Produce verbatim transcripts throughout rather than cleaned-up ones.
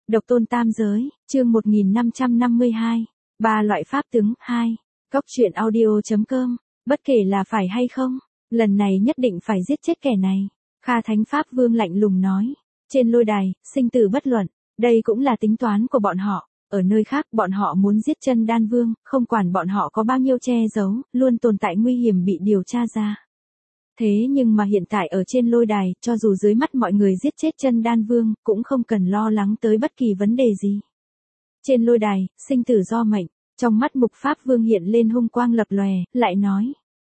Độc tôn tam giới, chương một nghìn năm trăm năm mươi hai. Ba loại pháp tướng, hai. Cốc truyện audio.com. Bất kể là phải hay không, lần này nhất định phải giết chết kẻ này. Kha Thánh Pháp Vương lạnh lùng nói. Trên lôi đài, sinh tử bất luận, đây cũng là tính toán của bọn họ. Ở nơi khác bọn họ muốn giết chân đan vương, không quản bọn họ có bao nhiêu che giấu, luôn tồn tại nguy hiểm bị điều tra ra. Thế nhưng mà hiện tại ở trên lôi đài, cho dù dưới mắt mọi người giết chết chân đan vương, cũng không cần lo lắng tới bất kỳ vấn đề gì. Trên lôi đài, sinh tử do mệnh, trong mắt Mục Pháp Vương hiện lên hung quang lập lòe, lại nói.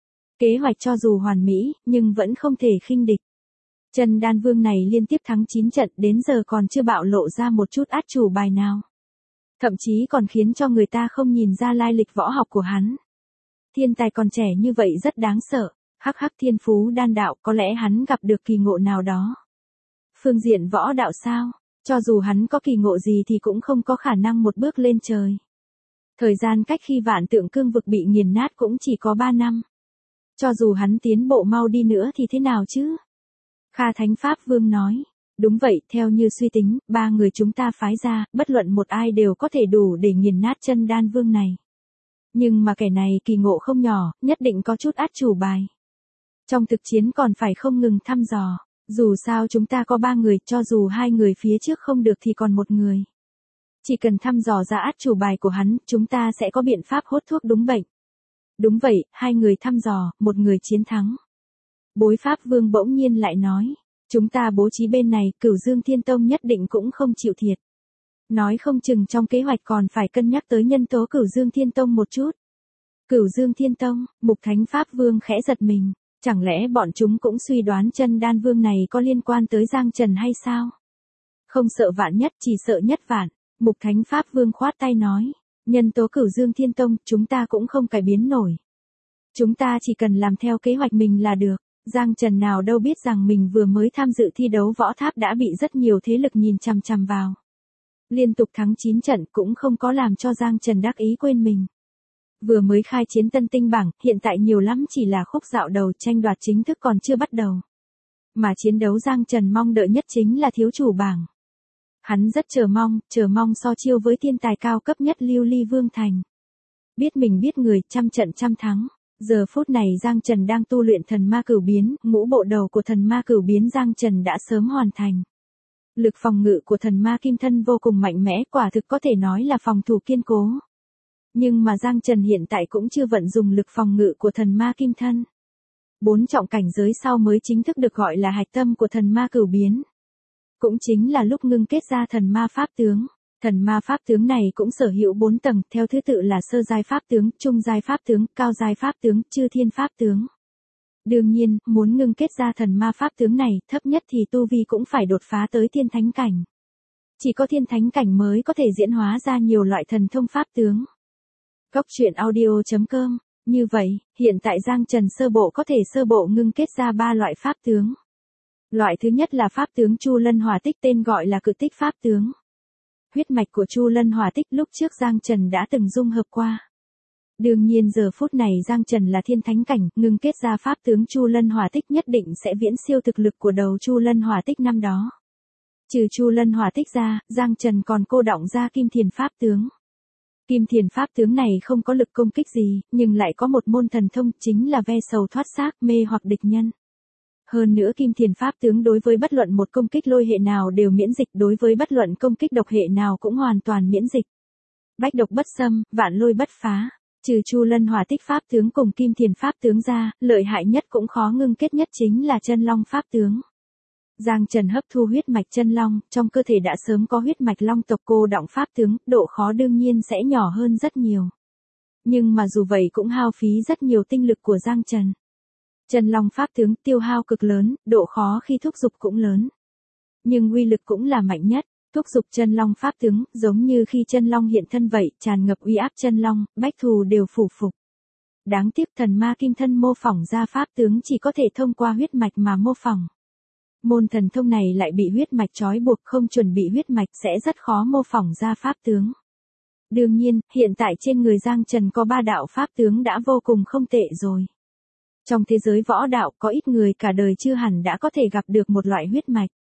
Kế hoạch cho dù hoàn mỹ, nhưng vẫn không thể khinh địch. Chân đan vương này liên tiếp thắng chín trận đến giờ còn chưa bạo lộ ra một chút át chủ bài nào. Thậm chí còn khiến cho người ta không nhìn ra lai lịch võ học của hắn. Thiên tài còn trẻ như vậy rất đáng sợ. Hắc hắc thiên phú đan đạo, có lẽ hắn gặp được kỳ ngộ nào đó. Phương diện võ đạo sao, cho dù hắn có kỳ ngộ gì thì cũng không có khả năng một bước lên trời. Thời gian cách khi vạn tượng cương vực bị nghiền nát cũng chỉ có ba năm. Cho dù hắn tiến bộ mau đi nữa thì thế nào chứ? Kha Thánh Pháp Vương nói. Đúng vậy, theo như suy tính, ba người chúng ta phái ra, bất luận một ai đều có thể đủ để nghiền nát chân đan vương này. Nhưng mà kẻ này kỳ ngộ không nhỏ, nhất định có chút át chủ bài. Trong thực chiến còn phải không ngừng thăm dò, dù sao chúng ta có ba người, cho dù hai người phía trước không được thì còn một người. Chỉ cần thăm dò ra át chủ bài của hắn, chúng ta sẽ có biện pháp hốt thuốc đúng bệnh. Đúng vậy, hai người thăm dò, một người chiến thắng. Bối Pháp Vương bỗng nhiên lại nói, chúng ta bố trí bên này, Cửu Dương Thiên Tông nhất định cũng không chịu thiệt. Nói không chừng trong kế hoạch còn phải cân nhắc tới nhân tố Cửu Dương Thiên Tông một chút. Cửu Dương Thiên Tông, Mục Thánh Pháp Vương khẽ giật mình. Chẳng lẽ bọn chúng cũng suy đoán chân đan vương này có liên quan tới Giang Trần hay sao? Không sợ vạn nhất, chỉ sợ nhất vạn. Mục Thánh Pháp Vương khoát tay nói. Nhân tố Cửu Dương Thiên Tông, chúng ta cũng không cải biến nổi. Chúng ta chỉ cần làm theo kế hoạch mình là được. Giang Trần nào đâu biết rằng mình vừa mới tham dự thi đấu võ tháp đã bị rất nhiều thế lực nhìn chằm chằm vào. Liên tục thắng chín trận cũng không có làm cho Giang Trần đắc ý quên mình. Vừa mới khai chiến tân tinh bảng, hiện tại nhiều lắm chỉ là khúc dạo đầu, tranh đoạt chính thức còn chưa bắt đầu. Mà chiến đấu Giang Trần mong đợi nhất chính là thiếu chủ bảng. Hắn rất chờ mong, chờ mong so chiêu với thiên tài cao cấp nhất Lưu Ly Vương Thành. Biết mình biết người, trăm trận trăm thắng. Giờ phút này Giang Trần đang tu luyện thần ma cửu biến, ngũ bộ đầu của thần ma cửu biến Giang Trần đã sớm hoàn thành. Lực phòng ngự của thần ma kim thân vô cùng mạnh mẽ, quả thực có thể nói là phòng thủ kiên cố. Nhưng mà Giang Trần hiện tại cũng chưa vận dùng lực phòng ngự của thần ma kim thân. Bốn trọng cảnh giới sau mới chính thức được gọi là hạch tâm của thần ma cửu biến. Cũng chính là lúc ngưng kết ra thần ma pháp tướng. Thần ma pháp tướng này cũng sở hữu bốn tầng, theo thứ tự là sơ giai pháp tướng, trung giai pháp tướng, cao giai pháp tướng, chư thiên pháp tướng. Đương nhiên, muốn ngưng kết ra thần ma pháp tướng này, thấp nhất thì tu vi cũng phải đột phá tới thiên thánh cảnh. Chỉ có thiên thánh cảnh mới có thể diễn hóa ra nhiều loại thần thông pháp tướng. Cốc truyện audio.com. Như vậy, hiện tại Giang Trần sơ bộ có thể sơ bộ ngưng kết ra ba loại pháp tướng. Loại thứ nhất là pháp tướng Chu Lân Hỏa Tích, tên gọi là Cự Tích pháp tướng. Huyết mạch của Chu Lân Hỏa Tích lúc trước Giang Trần đã từng dung hợp qua. Đương nhiên giờ phút này Giang Trần là thiên thánh cảnh, ngưng kết ra pháp tướng Chu Lân Hỏa Tích nhất định sẽ viễn siêu thực lực của đầu Chu Lân Hỏa Tích năm đó. Trừ Chu Lân Hỏa Tích ra, Giang Trần còn cô đọng ra Kim Thiền pháp tướng. Kim Thiền pháp tướng này không có lực công kích gì, nhưng lại có một môn thần thông, chính là ve sầu thoát xác, mê hoặc địch nhân. Hơn nữa Kim Thiền pháp tướng đối với bất luận một công kích lôi hệ nào đều miễn dịch, đối với bất luận công kích độc hệ nào cũng hoàn toàn miễn dịch. Bách độc bất xâm, vạn lôi bất phá. Trừ Chu Lân Hỏa Tích pháp tướng cùng Kim Thiền pháp tướng ra, lợi hại nhất cũng khó ngưng kết nhất chính là Chân Long pháp tướng. Giang Trần hấp thu huyết mạch chân long, trong cơ thể đã sớm có huyết mạch long tộc cô đọng pháp tướng, độ khó đương nhiên sẽ nhỏ hơn rất nhiều. Nhưng mà dù vậy cũng hao phí rất nhiều tinh lực của Giang Trần. Chân long pháp tướng tiêu hao cực lớn, độ khó khi thúc dục cũng lớn. Nhưng uy lực cũng là mạnh nhất, thúc dục chân long pháp tướng, giống như khi chân long hiện thân vậy, tràn ngập uy áp chân long, bách thù đều phủ phục. Đáng tiếc thần ma kim thân mô phỏng ra pháp tướng chỉ có thể thông qua huyết mạch mà mô phỏng. Môn thần thông này lại bị huyết mạch trói buộc, không chuẩn bị huyết mạch sẽ rất khó mô phỏng ra pháp tướng. Đương nhiên, hiện tại trên người Giang Trần có ba đạo pháp tướng đã vô cùng không tệ rồi. Trong thế giới võ đạo có ít người cả đời chưa hẳn đã có thể gặp được một loại huyết mạch.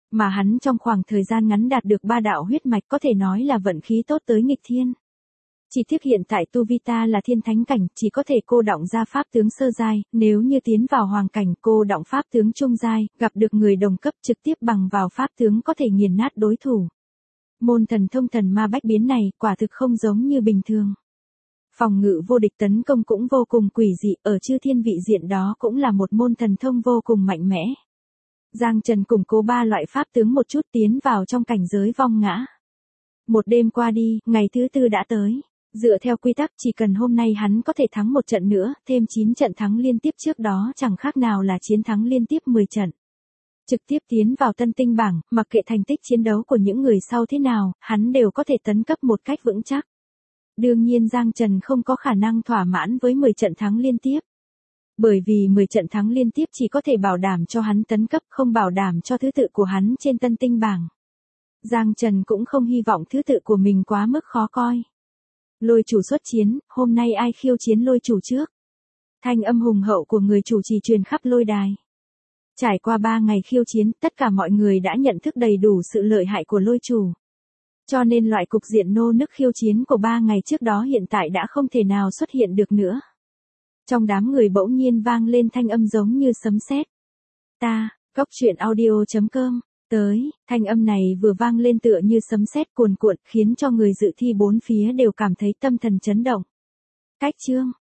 Mà hắn trong khoảng thời gian ngắn đạt được ba đạo huyết mạch có thể nói là vận khí tốt tới nghịch thiên. Chỉ tiếc hiện tại tu vi ta là thiên thánh cảnh, chỉ có thể cô đọng ra pháp tướng sơ giai, nếu như tiến vào hoàng cảnh cô đọng pháp tướng trung giai, gặp được người đồng cấp trực tiếp bằng vào pháp tướng có thể nghiền nát đối thủ. Môn thần thông thần ma bách biến này quả thực không giống như bình thường. Phòng ngự vô địch tấn công cũng vô cùng quỷ dị, ở chư thiên vị diện đó cũng là một môn thần thông vô cùng mạnh mẽ. Giang Trần củng cố ba loại pháp tướng một chút tiến vào trong cảnh giới vong ngã. Một đêm qua đi, ngày thứ tư đã tới. Dựa theo quy tắc chỉ cần hôm nay hắn có thể thắng một trận nữa, thêm chín trận thắng liên tiếp trước đó chẳng khác nào là chiến thắng liên tiếp mười trận. Trực tiếp tiến vào tân tinh bảng, mặc kệ thành tích chiến đấu của những người sau thế nào, hắn đều có thể tấn cấp một cách vững chắc. Đương nhiên Giang Trần không có khả năng thỏa mãn với mười trận thắng liên tiếp. Bởi vì mười trận thắng liên tiếp chỉ có thể bảo đảm cho hắn tấn cấp, không bảo đảm cho thứ tự của hắn trên tân tinh bảng. Giang Trần cũng không hy vọng thứ tự của mình quá mức khó coi. Lôi chủ xuất chiến, hôm nay ai khiêu chiến lôi chủ trước? Thanh âm hùng hậu của người chủ trì truyền khắp lôi đài. Trải qua ba ngày khiêu chiến, tất cả mọi người đã nhận thức đầy đủ sự lợi hại của lôi chủ. Cho nên loại cục diện nô nức khiêu chiến của ba ngày trước đó hiện tại đã không thể nào xuất hiện được nữa. Trong đám người bỗng nhiên vang lên thanh âm giống như sấm sét. Ta, cốc truyện audio chấm com, tới, thanh âm này vừa vang lên tựa như sấm sét cuồn cuộn khiến cho người dự thi bốn phía đều cảm thấy tâm thần chấn động. Cách chương,